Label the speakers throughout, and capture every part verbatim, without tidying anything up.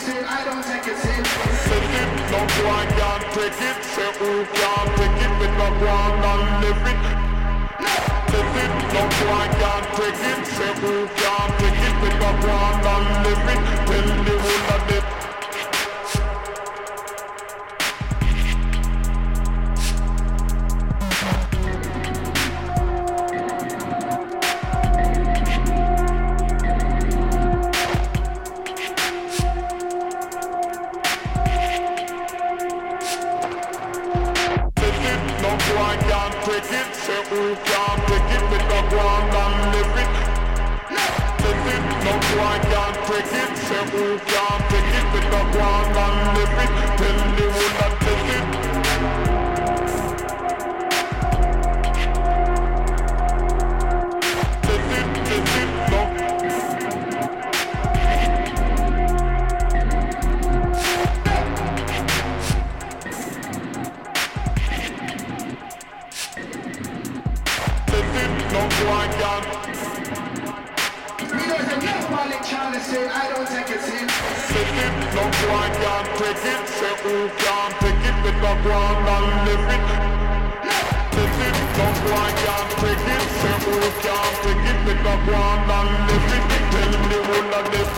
Speaker 1: say I don't take it serious.
Speaker 2: Say it, no boy can't take it. Say who can't take it, we no go on and live it. Say it, no boy can't take it. Say who can't take it, we no go on and live it. Tell the whole of it. Say who can't take it, we no go on and live it. Say it, no boy can't take it. Say who can't take it, we no go on and live it. Tell the whole of it. Say it, say it, no. No boy can't.
Speaker 1: Me know the young Malik Charlie say I don't take it serious.
Speaker 2: Say it, no boy can't take it. Say who can't take it, we no go on and live it. Say it, no boy can't take it. Say who can't take it, we no go on and live it. Tell the whole of it.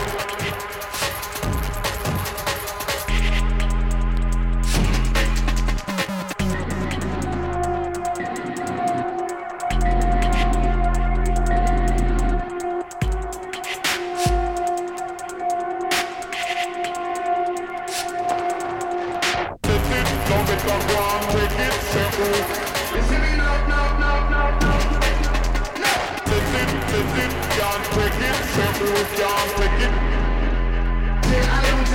Speaker 2: Can't take it, say who can't